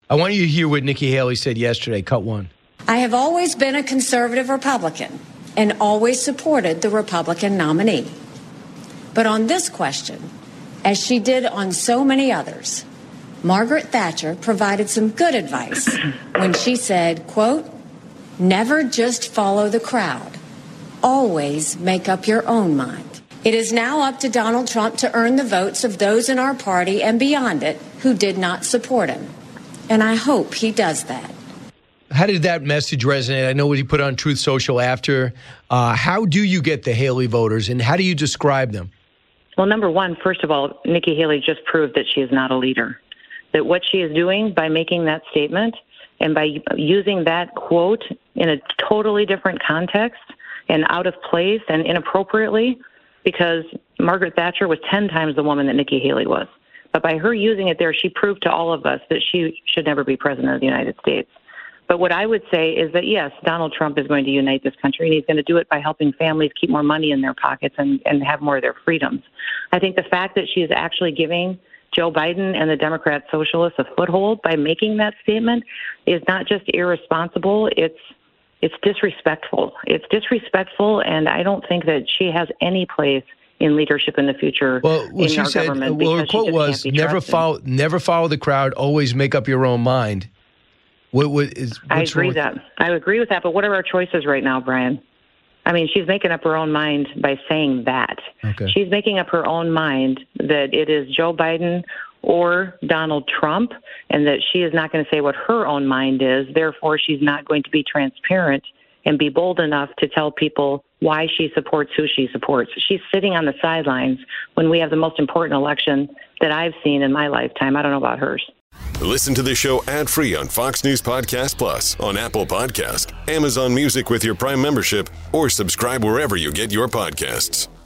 I want you to hear what Nikki Haley said yesterday. Cut one. I have always been a conservative Republican and always supported the Republican nominee. But on this question, as she did on so many others, Margaret Thatcher provided some good advice when she said, quote, "Never just follow the crowd. Always make up your own mind." It is now up to Donald Trump to earn the votes of those in our party and beyond it who did not support him. And I hope he does that. How did that message resonate? I know what he put on Truth Social after. How do you get the Haley voters, and how do you describe them? Well, number one, first of all, Nikki Haley just proved that she is not a leader. That what she is doing by making that statement and by using that quote in a totally different context and out of place and inappropriately, because Margaret Thatcher was 10 times the woman that Nikki Haley was. But by her using it there, she proved to all of us that she should never be president of the United States. But what I would say is that, yes, Donald Trump is going to unite this country, and he's going to do it by helping families keep more money in their pockets and have more of their freedoms. I think the fact that she is actually giving Joe Biden and the Democrat Socialists a foothold by making that statement is not just irresponsible, it's disrespectful. It's disrespectful, and I don't think that she has any place in leadership in the future in our government. Well, her quote was, never follow the crowd, always make up your own mind. I agree with that. I agree with that, but what are our choices right now, Brian? I mean, she's making up her own mind by saying that. Okay. She's making up her own mind that it is Joe Biden or Donald Trump, and that she is not going to say what her own mind is. Therefore, she's not going to be transparent and be bold enough to tell people why she supports who she supports. She's sitting on the sidelines when we have the most important election that I've seen in my lifetime. I don't know about hers. Listen to the show ad-free on Fox News Podcast Plus, on Apple Podcast, Amazon Music with your Prime membership, or subscribe wherever you get your podcasts.